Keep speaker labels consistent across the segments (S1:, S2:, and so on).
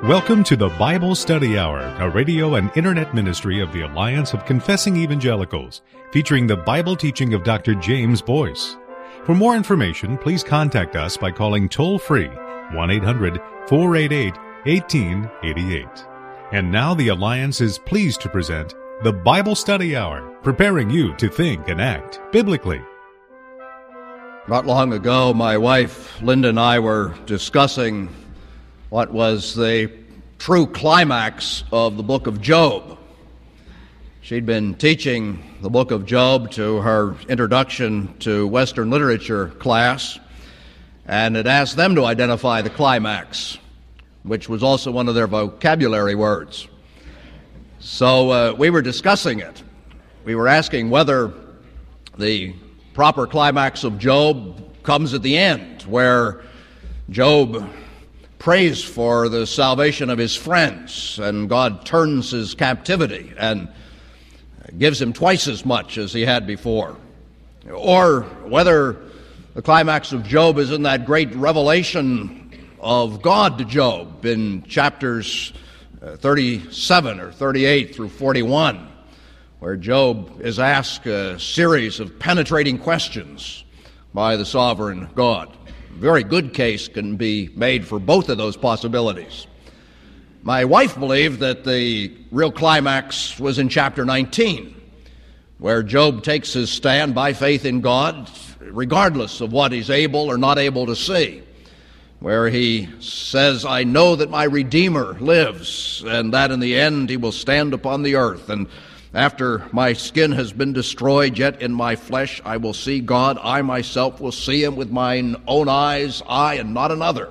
S1: Welcome to the Bible Study Hour, a radio and internet ministry of the Alliance of Confessing Evangelicals, featuring the Bible teaching of Dr. James Boyce. For more information, please contact us by calling toll-free 1-800-488-1888. And now the Alliance is pleased to present the Bible Study Hour, preparing you to think and act biblically.
S2: Not long ago, my wife, Linda, and I were discussing what was the true climax of the book of Job. She'd been teaching the book of Job to her introduction to Western literature class, and had asked them to identify the climax, which was also one of their vocabulary words. So we were discussing it. We were asking whether the proper climax of Job comes at the end, where Job prays for the salvation of his friends, and God turns his captivity and gives him twice as much as he had before. Or whether the climax of Job is in that great revelation of God to Job in chapters 37 or 38 through 41, where Job is asked a series of penetrating questions by the sovereign God. A very good case can be made for both of those possibilities. My wife believed that the real climax was in chapter 19, where Job takes his stand by faith in God, regardless of what he's able or not able to see, where he says, "I know that my Redeemer lives, and that in the end he will stand upon the earth. And after my skin has been destroyed, yet in my flesh I will see God. I myself will see him with mine own eyes, I and not another."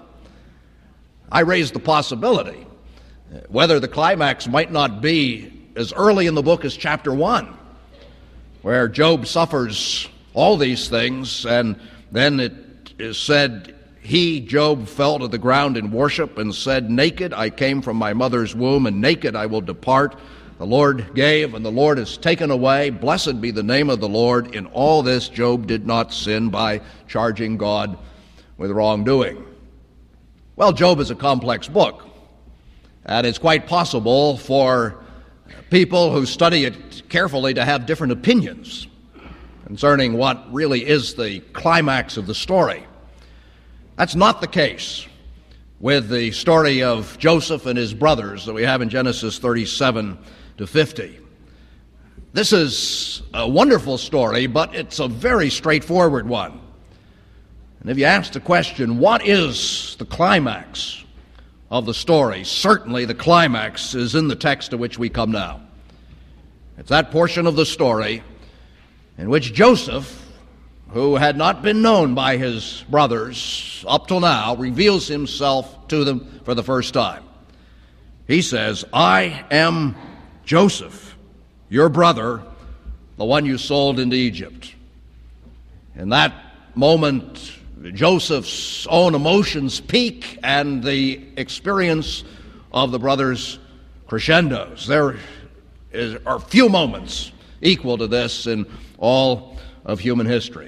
S2: I raised the possibility whether the climax might not be as early in the book as chapter 1, where Job suffers all these things, and then it is said, "He, Job, fell to the ground in worship and said, 'Naked I came from my mother's womb, and naked I will depart. The Lord gave, and the Lord has taken away. Blessed be the name of the Lord. In all this, Job did not sin by charging God with wrongdoing.'" Well, Job is a complex book, and it's quite possible for people who study it carefully to have different opinions concerning what really is the climax of the story. That's not the case with the story of Joseph and his brothers that we have in Genesis 37 to 50. This is a wonderful story, but it's a very straightforward one. And if you ask the question, what is the climax of the story? Certainly the climax is in the text to which we come now. It's that portion of the story in which Joseph, who had not been known by his brothers up till now, reveals himself to them for the first time. He says, "I am Joseph, your brother, the one you sold into Egypt." In that moment, Joseph's own emotions peak, and the experience of the brothers crescendos. There are few moments equal to this in all of human history.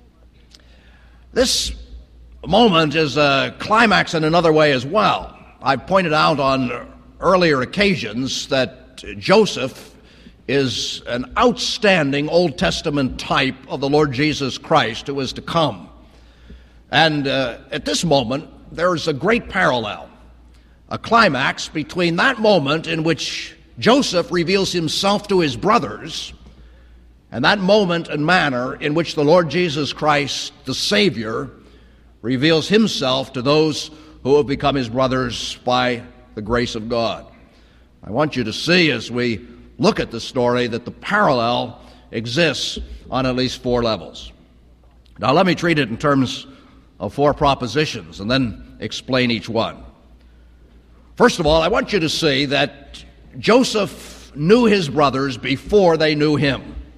S2: This moment is a climax in another way as well. I've pointed out on earlier occasions that Joseph is an outstanding Old Testament type of the Lord Jesus Christ who is to come. And at this moment, there is a great parallel, a climax between that moment in which Joseph reveals himself to his brothers and that moment and manner in which the Lord Jesus Christ, the Savior, reveals himself to those who have become his brothers by the grace of God. I want you to see as we look at the story that the parallel exists on at least 4 levels. Now let me treat it in terms of 4 propositions and then explain each one. First of all, I want you to see that Joseph knew his brothers before they knew him.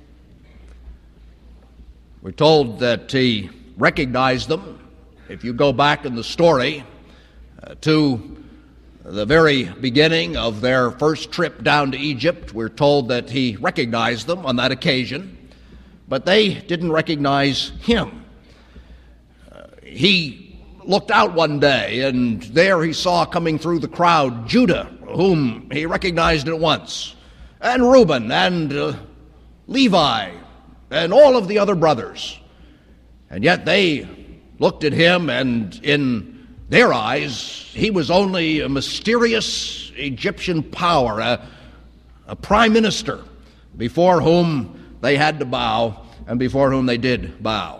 S2: We're told that he recognized them. If you go back in the story to the very beginning of their first trip down to Egypt, we're told that he recognized them on that occasion, but they didn't recognize him. He looked out one day, and there he saw coming through the crowd Judah, whom he recognized at once, and Reuben, and Levi, and all of the other brothers. And yet they looked at him, and in their eyes, he was only a mysterious Egyptian power, a prime minister before whom they had to bow and before whom they did bow.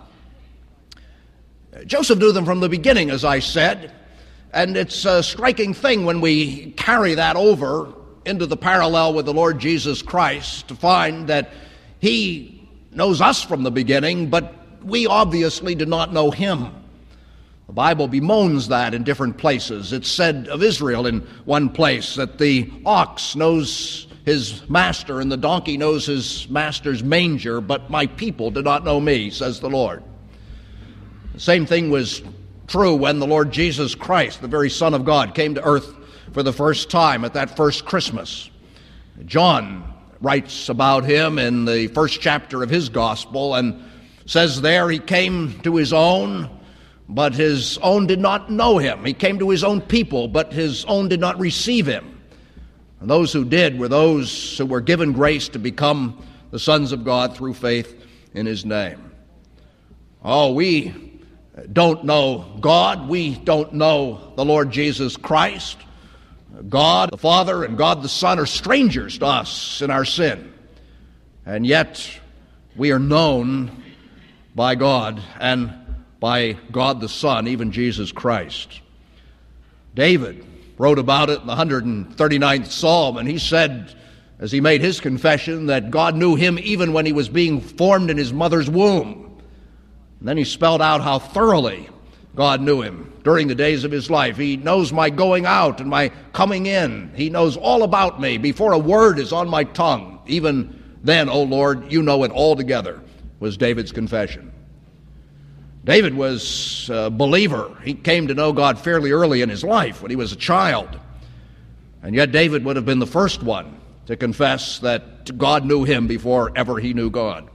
S2: Joseph knew them from the beginning, as I said, and it's a striking thing when we carry that over into the parallel with the Lord Jesus Christ to find that he knows us from the beginning, but we obviously did not know him. The Bible bemoans that in different places. It's said of Israel in one place that the ox knows his master and the donkey knows his master's manger, but my people do not know me, says the Lord. The same thing was true when the Lord Jesus Christ, the very Son of God, came to earth for the first time at that first Christmas. John writes about him in the first chapter of his gospel and says there he came to his own, but his own did not know him. He came to his own people, but his own did not receive him. And those who did were those who were given grace to become the sons of God through faith in his name. Oh, we don't know God. We don't know the Lord Jesus Christ. God the Father and God the Son are strangers to us in our sin. And yet we are known by God and by God the Son, even Jesus Christ. David wrote about it in the 139th Psalm, and he said, as he made his confession, that God knew him even when he was being formed in his mother's womb. And then he spelled out how thoroughly God knew him during the days of his life. He knows my going out and my coming in. He knows all about me before a word is on my tongue. Even then, O Lord, you know it altogether, was David's confession. David was a believer. He came to know God fairly early in his life when he was a child. And yet David would have been the first one to confess that God knew him before ever he knew God.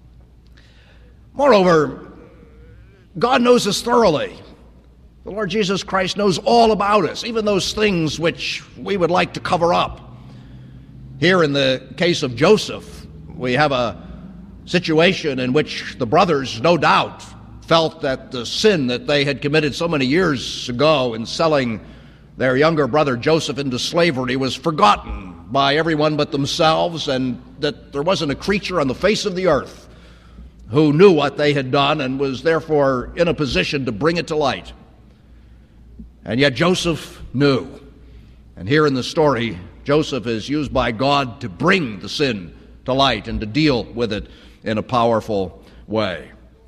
S2: Moreover, God knows us thoroughly. The Lord Jesus Christ knows all about us, even those things which we would like to cover up. Here in the case of Joseph, we have a situation in which the brothers, no doubt, felt that the sin that they had committed so many years ago in selling their younger brother Joseph into slavery was forgotten by everyone but themselves, and that there wasn't a creature on the face of the earth who knew what they had done and was therefore in a position to bring it to light. And yet Joseph knew. And here in the story, Joseph is used by God to bring the sin to light and to deal with it in a powerful way.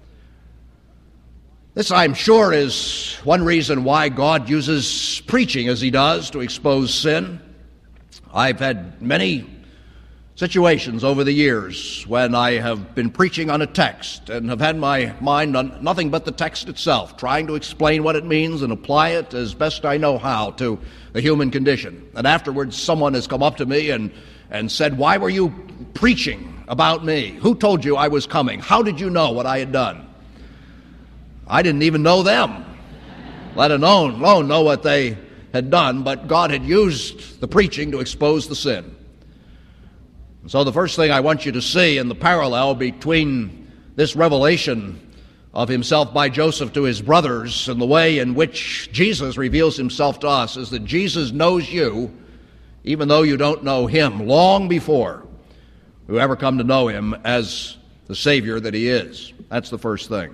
S2: This, I'm sure, is one reason why God uses preaching as he does to expose sin. I've had many situations over the years when I have been preaching on a text and have had my mind on nothing but the text itself, trying to explain what it means and apply it as best I know how to the human condition. And afterwards someone has come up to me and said, "Why were you preaching about me? Who told you I was coming? How did you know what I had done?" I didn't even know them, let alone know what they had done, but God had used the preaching to expose the sin. So the first thing I want you to see in the parallel between this revelation of himself by Joseph to his brothers and the way in which Jesus reveals himself to us is that Jesus knows you, even though you don't know him, long before you ever come to know him as the Savior that he is. That's the first thing.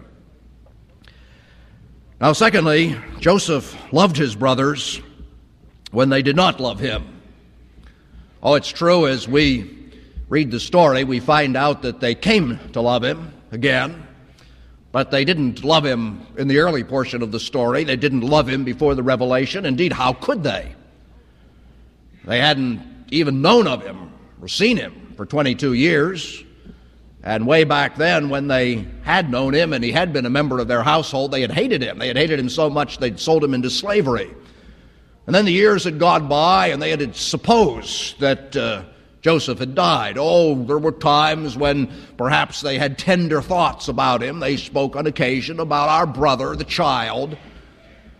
S2: Now, secondly, Joseph loved his brothers when they did not love him. Oh, it's true, as we read the story, we find out that they came to love him again, but they didn't love him in the early portion of the story. They didn't love him before the revelation. Indeed, how could they? They hadn't even known of him or seen him for 22 years. And way back then, when they had known him and he had been a member of their household, they had hated him. They had hated him so much they'd sold him into slavery. And then the years had gone by and they had supposed that Joseph had died. Oh, there were times when perhaps they had tender thoughts about him. They spoke on occasion about our brother, the child.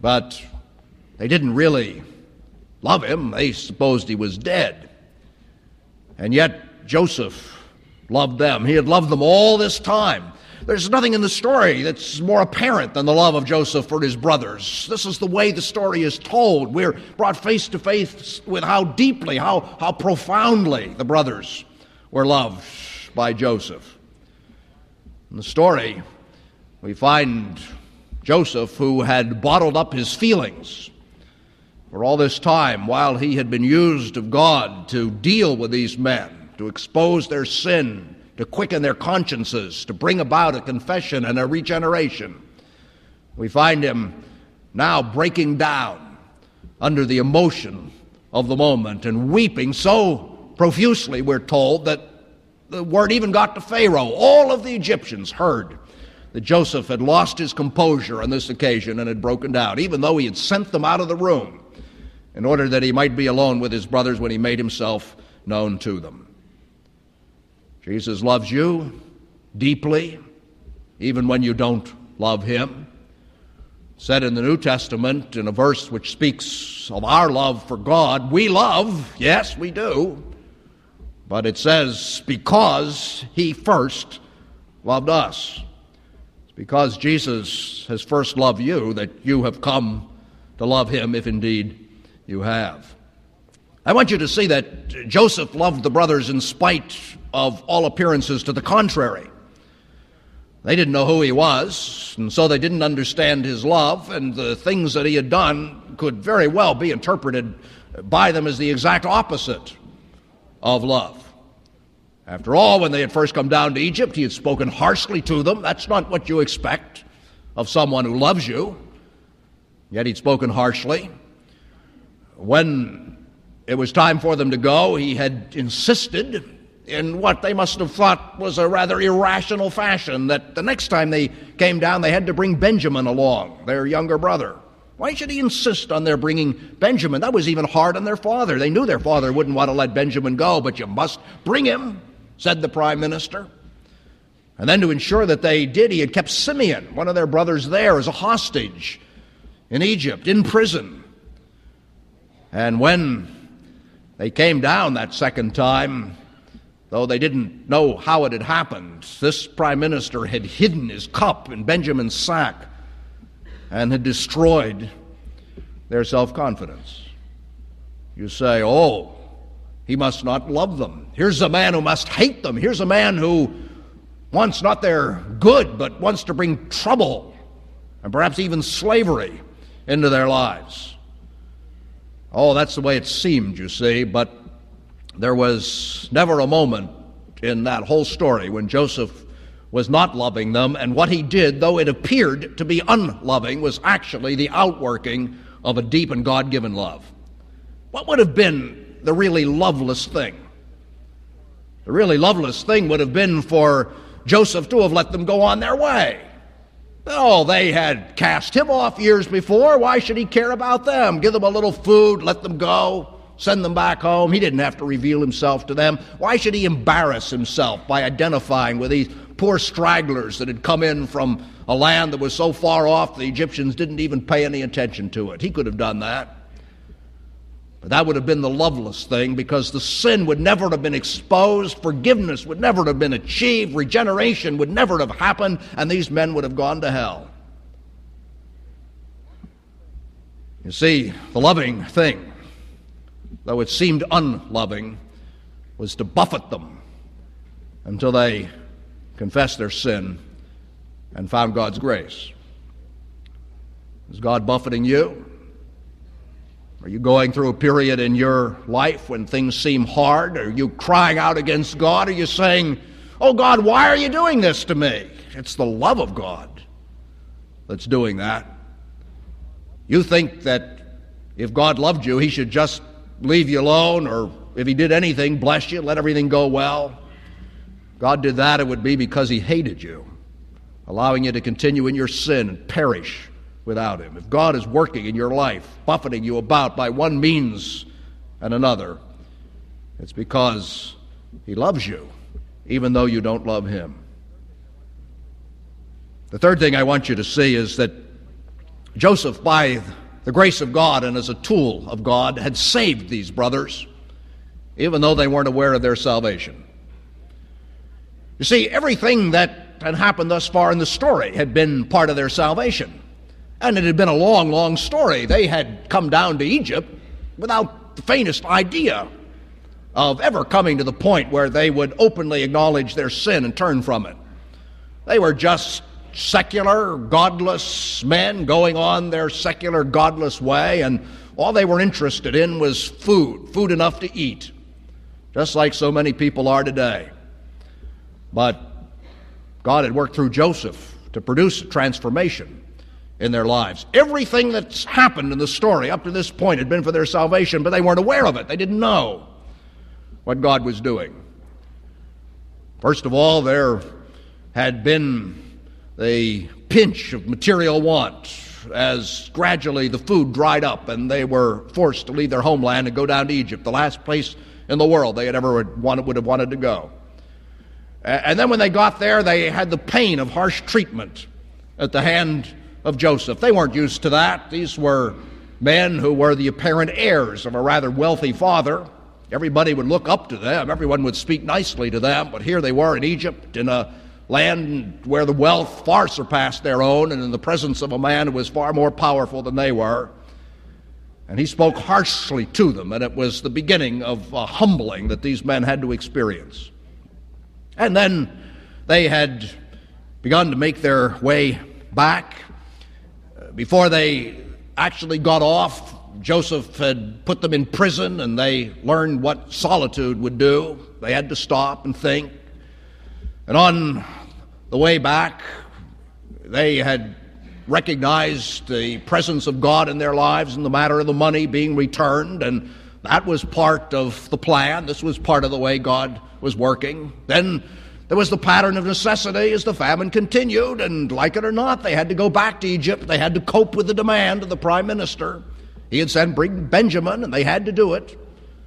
S2: But they didn't really love him. They supposed he was dead. And yet Joseph loved them. He had loved them all this time. There's nothing in the story that's more apparent than the love of Joseph for his brothers. This is the way the story is told. We're brought face to face with how deeply, how profoundly the brothers were loved by Joseph. In the story, we find Joseph, who had bottled up his feelings for all this time while he had been used of God to deal with these men, to expose their sin, to quicken their consciences, to bring about a confession and a regeneration. We find him now breaking down under the emotion of the moment and weeping so profusely, we're told, that the word even got to Pharaoh. All of the Egyptians heard that Joseph had lost his composure on this occasion and had broken down, even though he had sent them out of the room in order that he might be alone with his brothers when he made himself known to them. Jesus loves you deeply, even when you don't love him. Said in the New Testament, in a verse which speaks of our love for God, we love, yes, we do, but it says, because he first loved us. It's because Jesus has first loved you that you have come to love him, if indeed you have. I want you to see that Joseph loved the brothers in spite of all appearances to the contrary. They didn't know who he was, and so they didn't understand his love, and the things that he had done could very well be interpreted by them as the exact opposite of love. After all, when they had first come down to Egypt, he had spoken harshly to them. That's not what you expect of someone who loves you. Yet he'd spoken harshly. When it was time for them to go, he had insisted in what they must have thought was a rather irrational fashion that the next time they came down, they had to bring Benjamin along, their younger brother. Why should he insist on their bringing Benjamin? That was even hard on their father. They knew their father wouldn't want to let Benjamin go, but you must bring him, said the prime minister. And then to ensure that they did, he had kept Simeon, one of their brothers, there as a hostage in Egypt, in prison. And when they came down that second time, though they didn't know how it had happened, this prime minister had hidden his cup in Benjamin's sack and had destroyed their self-confidence. You say, oh, he must not love them. Here's a man who must hate them. Here's a man who wants not their good, but wants to bring trouble and perhaps even slavery into their lives. Oh, that's the way it seemed, you see, but there was never a moment in that whole story when Joseph was not loving them, and what he did, though it appeared to be unloving, was actually the outworking of a deep and God-given love. What would have been the really loveless thing? The really loveless thing would have been for Joseph to have let them go on their way. Oh, they had cast him off years before. Why should he care about them? Give them a little food, let them go, send them back home. He didn't have to reveal himself to them. Why should he embarrass himself by identifying with these poor stragglers that had come in from a land that was so far off the Egyptians didn't even pay any attention to it? He could have done that. But that would have been the loveless thing, because the sin would never have been exposed, forgiveness would never have been achieved, regeneration would never have happened, and these men would have gone to hell. You see, the loving thing, though it seemed unloving, was to buffet them until they confessed their sin and found God's grace. Is God buffeting you? Are you going through a period in your life when things seem hard? Are you crying out against God? Are you saying, oh God, why are you doing this to me? It's the love of God that's doing that. You think that if God loved you, he should just leave you alone, or if he did anything, bless you, let everything go well. God did that, it would be because he hated you, allowing you to continue in your sin and perish without him. If God is working in your life, buffeting you about by one means and another, it's because he loves you, even though you don't love him. The third thing I want you to see is that Joseph, by the grace of God and as a tool of God, had saved these brothers, even though they weren't aware of their salvation. You see, everything that had happened thus far in the story had been part of their salvation. And it had been a long, long story. They had come down to Egypt without the faintest idea of ever coming to the point where they would openly acknowledge their sin and turn from it. They were just secular, godless men going on their secular, godless way, and all they were interested in was food enough to eat, just like so many people are today. But God had worked through Joseph to produce a transformation in their lives. Everything that's happened in the story up to this point had been for their salvation, but they weren't aware of it. They didn't know what God was doing. First of all, there had been a pinch of material want as gradually the food dried up and they were forced to leave their homeland and go down to Egypt, the last place in the world they had ever would have wanted to go. And then when they got there, they had the pain of harsh treatment at the hand of Joseph. They weren't used to that. These were men who were the apparent heirs of a rather wealthy father. Everybody would look up to them. Everyone would speak nicely to them. But here they were in Egypt, in a land where the wealth far surpassed their own, and in the presence of a man who was far more powerful than they were. And he spoke harshly to them, and it was the beginning of a humbling that these men had to experience. And then they had begun to make their way back. Before they actually got off, Joseph had put them in prison, and they learned what solitude would do. They had to stop and think. And on the way back, they had recognized the presence of God in their lives in the matter of the money being returned, and that was part of the plan. This was part of the way God was working. Then there was the pattern of necessity as the famine continued, and like it or not, they had to go back to Egypt. They had to cope with the demand of the prime minister. He had said, bring Benjamin, and they had to do it.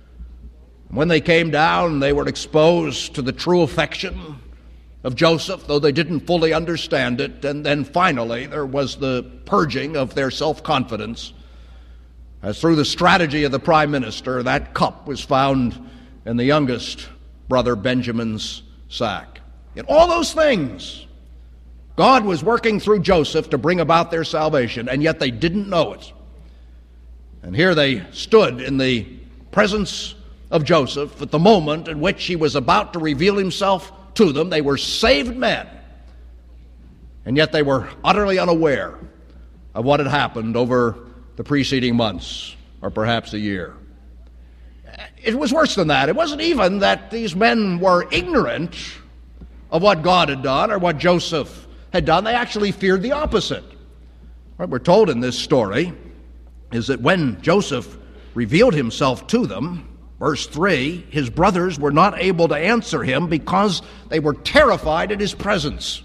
S2: When they came down, they were exposed to the true affection of Joseph, though they didn't fully understand it. And then finally, there was the purging of their self-confidence. As through the strategy of the prime minister, that cup was found in the youngest brother Benjamin's sack. In all those things, God was working through Joseph to bring about their salvation, and yet they didn't know it. And here they stood in the presence of Joseph at the moment in which he was about to reveal himself to them. They were saved men, and yet they were utterly unaware of what had happened over the preceding months, or perhaps a year. It was worse than that. It wasn't even that these men were ignorant of what God had done or what Joseph had done. They actually feared the opposite. What we're told in this story is that when Joseph revealed himself to them, verse 3, his brothers were not able to answer him because they were terrified at his presence.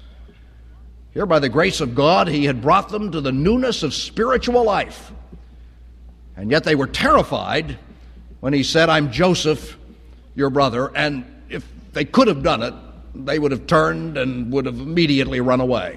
S2: Here, by the grace of God, he had brought them to the newness of spiritual life. And yet they were terrified when he said, I'm Joseph, your brother. And if they could have done it, they would have turned and would have immediately run away.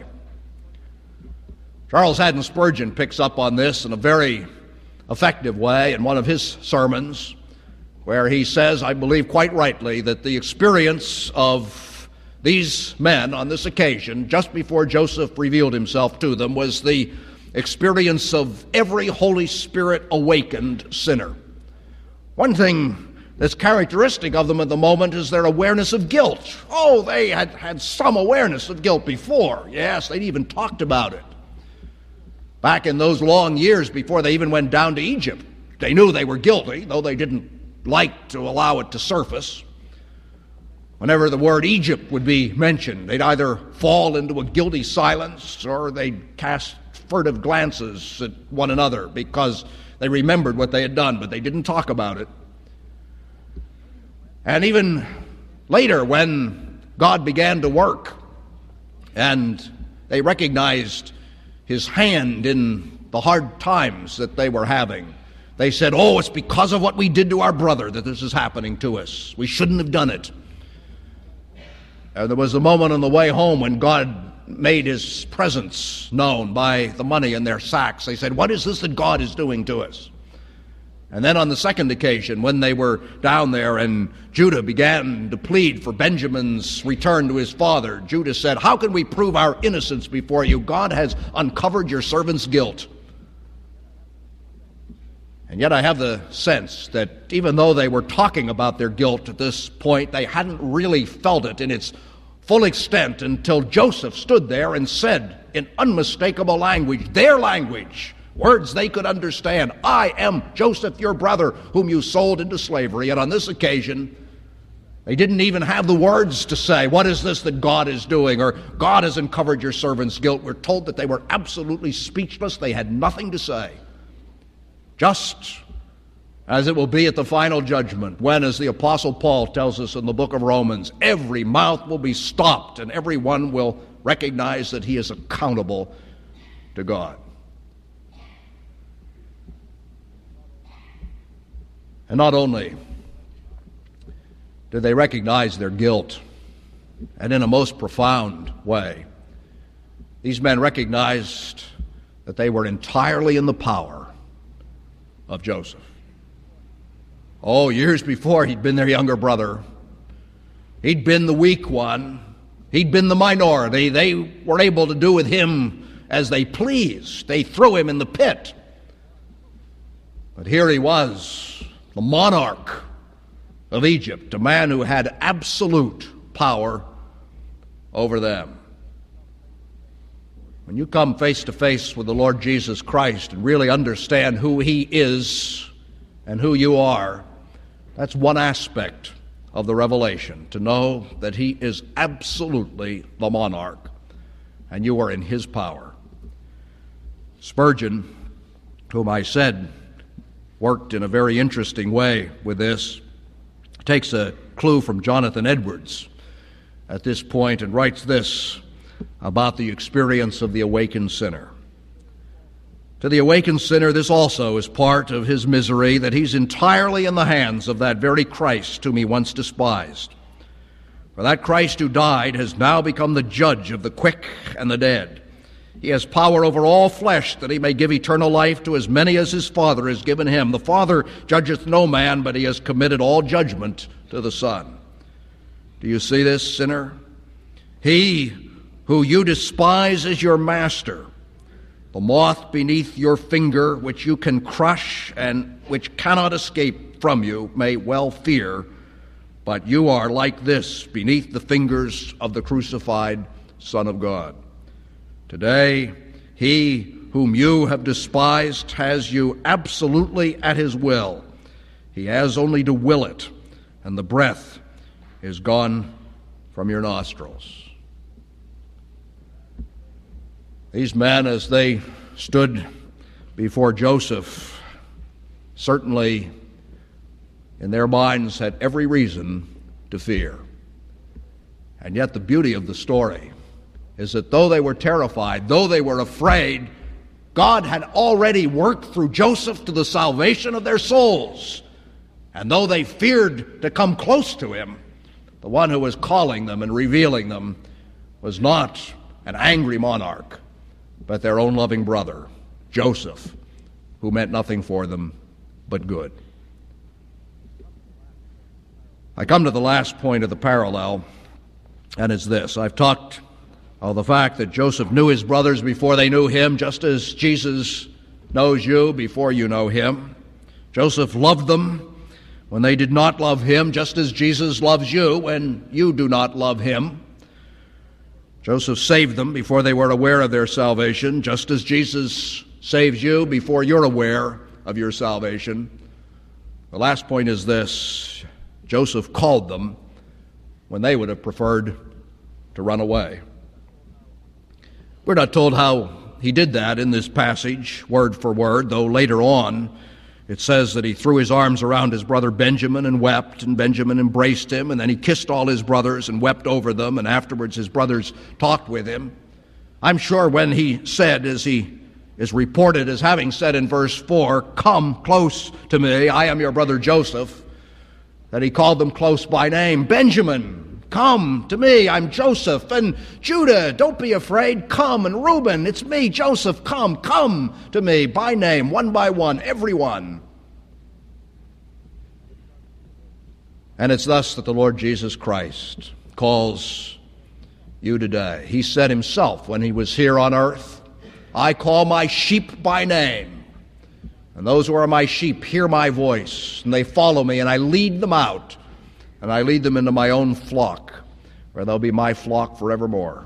S2: Charles Haddon Spurgeon picks up on this in a very effective way in one of his sermons, where he says, I believe quite rightly, that the experience of these men on this occasion, just before Joseph revealed himself to them, was the experience of every Holy Spirit awakened sinner. One thing that's characteristic of them at the moment is their awareness of guilt. Oh, they had some awareness of guilt before. Yes, they'd even talked about it. Back in those long years before they even went down to Egypt, they knew they were guilty, though they didn't like to allow it to surface. Whenever the word Egypt would be mentioned, they'd either fall into a guilty silence or they'd cast furtive glances at one another because they remembered what they had done, but they didn't talk about it. And even later, when God began to work and they recognized his hand in the hard times that they were having, they said, oh, it's because of what we did to our brother that this is happening to us. We shouldn't have done it. And there was a moment on the way home when God made his presence known by the money in their sacks. They said, "What is this that God is doing to us?" And then on the second occasion, when they were down there and Judah began to plead for Benjamin's return to his father, Judah said, "How can we prove our innocence before you? God has uncovered your servant's guilt." And yet I have the sense that even though they were talking about their guilt at this point, they hadn't really felt it in its full extent until Joseph stood there and said in unmistakable language, their language, words they could understand, "I am Joseph, your brother, whom you sold into slavery." And on this occasion, they didn't even have the words to say, "What is this that God is doing?" or "God has uncovered your servant's guilt." We're told that they were absolutely speechless. They had nothing to say. Just as it will be at the final judgment, when, as the Apostle Paul tells us in the book of Romans, every mouth will be stopped and everyone will recognize that he is accountable to God. And not only did they recognize their guilt, and in a most profound way, these men recognized that they were entirely in the power of Joseph. Oh, years before, he'd been their younger brother. He'd been the weak one. He'd been the minority. They were able to do with him as they pleased. They threw him in the pit. But here he was, the monarch of Egypt, a man who had absolute power over them. When you come face to face with the Lord Jesus Christ and really understand who he is and who you are, that's one aspect of the revelation, to know that he is absolutely the monarch and you are in his power. Spurgeon, whom I said worked in a very interesting way with this, takes a clue from Jonathan Edwards at this point and writes this about the experience of the awakened sinner. To the awakened sinner, this also is part of his misery, that he's entirely in the hands of that very Christ whom he once despised. For that Christ who died has now become the judge of the quick and the dead. He has power over all flesh, that he may give eternal life to as many as his Father has given him. The Father judgeth no man, but he has committed all judgment to the Son. Do you see this, sinner? He who you despise is your master. The moth beneath your finger, which you can crush and which cannot escape from you, may well fear, but you are like this beneath the fingers of the crucified Son of God. Today, he whom you have despised has you absolutely at his will. He has only to will it, and the breath is gone from your nostrils. These men, as they stood before Joseph, certainly in their minds had every reason to fear. And yet the beauty of the story is that though they were terrified, though they were afraid, God had already worked through Joseph to the salvation of their souls. And though they feared to come close to him, the one who was calling them and revealing them was not an angry monarch, but their own loving brother, Joseph, who meant nothing for them but good. I come to the last point of the parallel, and it's this. I've talked of the fact that Joseph knew his brothers before they knew him, just as Jesus knows you before you know him. Joseph loved them when they did not love him, just as Jesus loves you when you do not love him. Joseph saved them before they were aware of their salvation, just as Jesus saves you before you're aware of your salvation. The last point is this. Joseph called them when they would have preferred to run away. We're not told how he did that in this passage, word for word, though later on it says that he threw his arms around his brother Benjamin and wept, and Benjamin embraced him, and then he kissed all his brothers and wept over them, and afterwards his brothers talked with him. I'm sure when he said, as he is reported as having said in verse 4, "Come close to me, I am your brother Joseph," that he called them close by name. "Benjamin, Come to me, I'm Joseph. And Judah, don't be afraid, come. And Reuben, it's me, Joseph, come to me by name, one by one, everyone. And it's thus that the Lord Jesus Christ calls you today. He said himself when he was here on earth, I call my sheep by name. And those who are my sheep hear my voice, and they follow me, and I lead them out. And I lead them into my own flock, where they'll be my flock forevermore.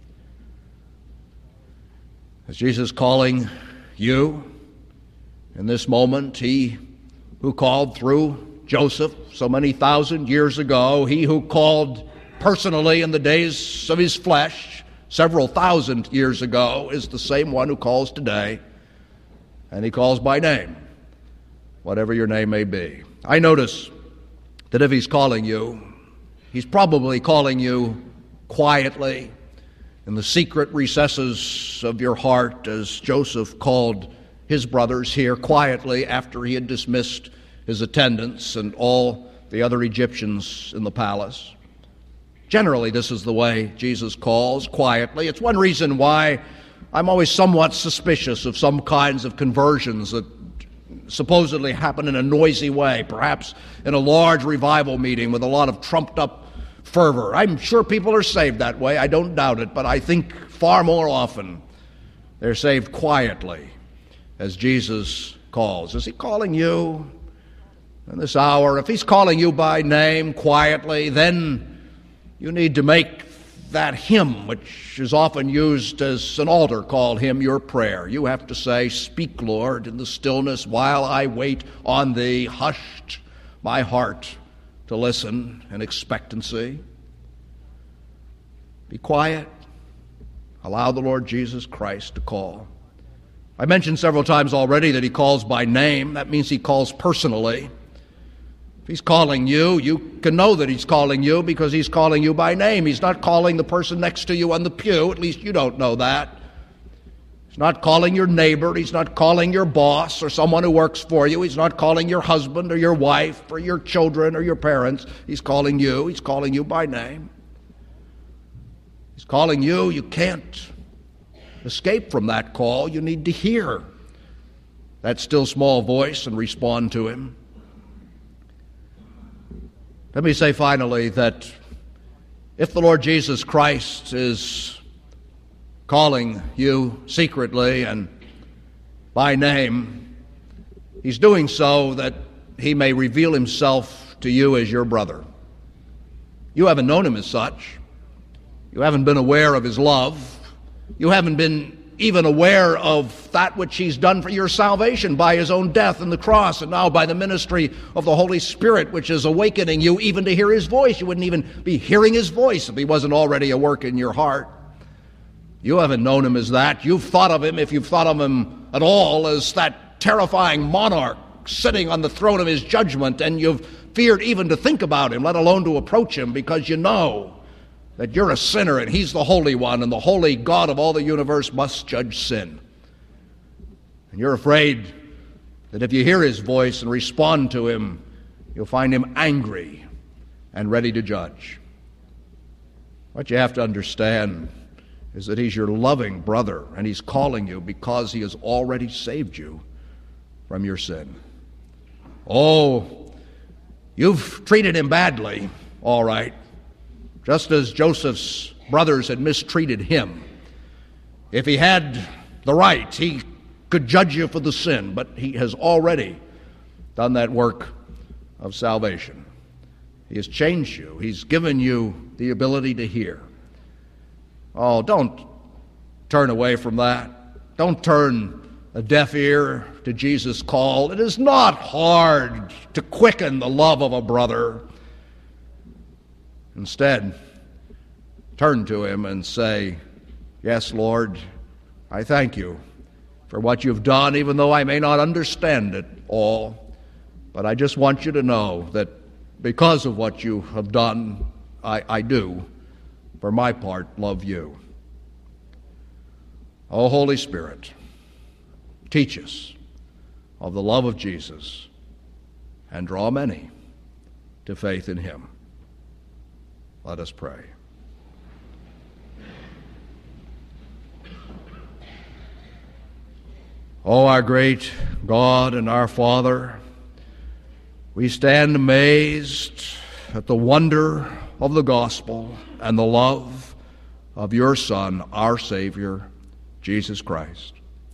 S2: Is Jesus calling you in this moment? He who called through Joseph so many thousand years ago, he who called personally in the days of his flesh several thousand years ago, is the same one who calls today, and he calls by name, whatever your name may be. I notice that if he's calling you, he's probably calling you quietly in the secret recesses of your heart, as Joseph called his brothers here quietly after he had dismissed his attendants and all the other Egyptians in the palace. Generally, this is the way Jesus calls, quietly. It's one reason why I'm always somewhat suspicious of some kinds of conversions that supposedly happen in a noisy way, perhaps in a large revival meeting with a lot of trumped-up fervor. I'm sure people are saved that way, I don't doubt it, but I think far more often they're saved quietly as Jesus calls. Is he calling you in this hour? If he's calling you by name quietly, then you need to make that hymn, which is often used as an altar call hymn, your prayer. You have to say, speak, Lord, in the stillness while I wait on thee, hushed my heart to listen in expectancy. Be quiet. Allow the Lord Jesus Christ to call. I mentioned several times already that he calls by name. That means he calls personally. If he's calling you, you can know that he's calling you because he's calling you by name. He's not calling the person next to you on the pew. At least you don't know that. He's not calling your neighbor. He's not calling your boss or someone who works for you. He's not calling your husband or your wife or your children or your parents. He's calling you. He's calling you by name. He's calling you. You can't escape from that call. You need to hear that still small voice and respond to him. Let me say finally that if the Lord Jesus Christ is calling you secretly and by name, he's doing so that he may reveal himself to you as your brother. You haven't known him as such. You haven't been aware of his love. You haven't been even aware of that which he's done for your salvation by his own death on the cross, and now by the ministry of the Holy Spirit, which is awakening you even to hear his voice. You wouldn't even be hearing his voice if he wasn't already at work in your heart. You haven't known him as that. You've thought of him, if you've thought of him at all, as that terrifying monarch sitting on the throne of his judgment, and you've feared even to think about him, let alone to approach him, because you know that you're a sinner and he's the Holy One, and the holy God of all the universe must judge sin. And you're afraid that if you hear his voice and respond to him, you'll find him angry and ready to judge. What you have to understand is that he's your loving brother, and he's calling you because he has already saved you from your sin. Oh, you've treated him badly, all right, just as Joseph's brothers had mistreated him. If he had the right, he could judge you for the sin, but he has already done that work of salvation. He has changed you. He's given you the ability to hear. Oh, don't turn away from that. Don't turn a deaf ear to Jesus' call. It is not hard to quicken the love of a brother. Instead, turn to him and say, yes, Lord, I thank you for what you've done, even though I may not understand it all. But I just want you to know that because of what you have done, I do, for my part, love you. Oh, Holy Spirit, teach us of the love of Jesus and draw many to faith in him. Let us pray. O our great God and our Father, we stand amazed at the wonder of the gospel and the love of your Son, our Savior, Jesus Christ.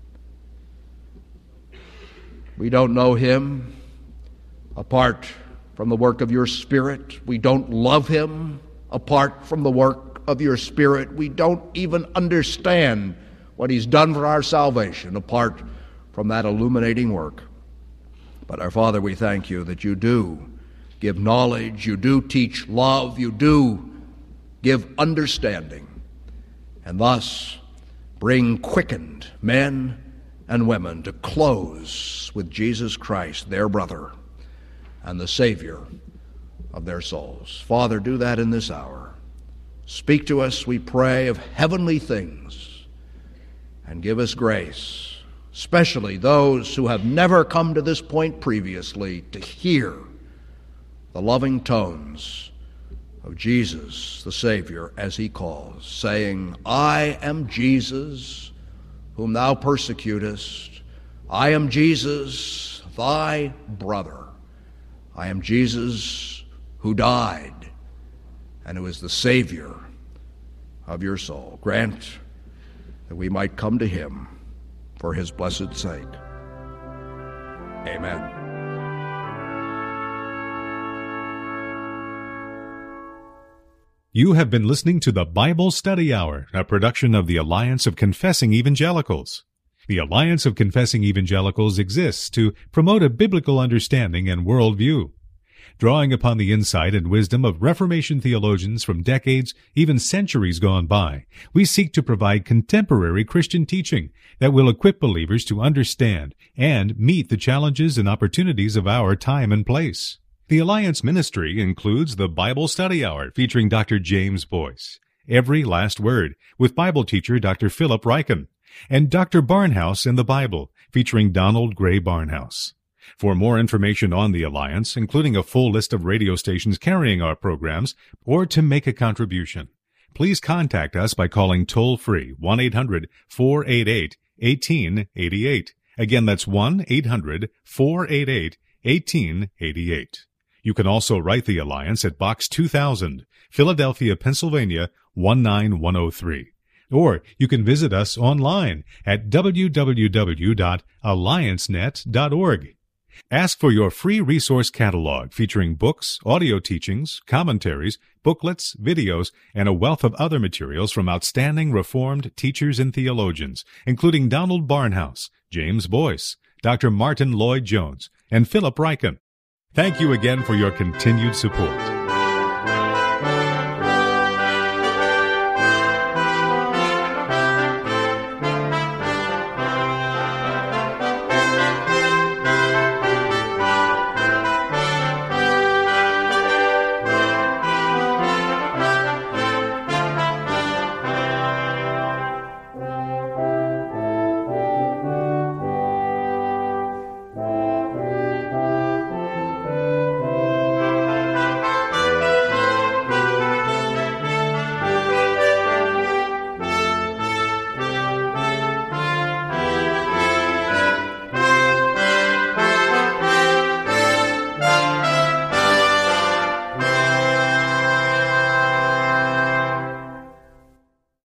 S2: We don't know him apart from the work of your Spirit. We don't love him apart from the work of your Spirit. We don't even understand what he's done for our salvation apart from that illuminating work. But our Father, we thank you that you do give knowledge, you do teach love, you do give understanding, and thus bring quickened men and women to close with Jesus Christ, their brother, and the Savior of their souls. Father, do that in this hour. Speak to us, we pray, of heavenly things, and give us grace, especially those who have never come to this point previously, to hear the loving tones of Jesus, the Savior, as he calls, saying, I am Jesus, whom thou persecutest. I am Jesus, thy brother. I am Jesus who died and who is the Savior of your soul. Grant that we might come to him for his blessed sake. Amen.
S1: You have been listening to the Bible Study Hour, a production of the Alliance of Confessing Evangelicals. The Alliance of Confessing Evangelicals exists to promote a biblical understanding and worldview. Drawing upon the insight and wisdom of Reformation theologians from decades, even centuries gone by, we seek to provide contemporary Christian teaching that will equip believers to understand and meet the challenges and opportunities of our time and place. The Alliance ministry includes the Bible Study Hour featuring Dr. James Boyce, Every Last Word with Bible teacher Dr. Philip Ryken, and Dr. Barnhouse in the Bible featuring Donald Gray Barnhouse. For more information on the Alliance, including a full list of radio stations carrying our programs, or to make a contribution, please contact us by calling toll-free 1-800-488-1888. Again, that's 1-800-488-1888. You can also write the Alliance at Box 2000, Philadelphia, Pennsylvania, 19103. Or you can visit us online at www.alliancenet.org. Ask for your free resource catalog featuring books, audio teachings, commentaries, booklets, videos, and a wealth of other materials from outstanding Reformed teachers and theologians, including Donald Barnhouse, James Boyce, Dr. Martin Lloyd-Jones, and Philip Ryken. Thank you again for your continued support.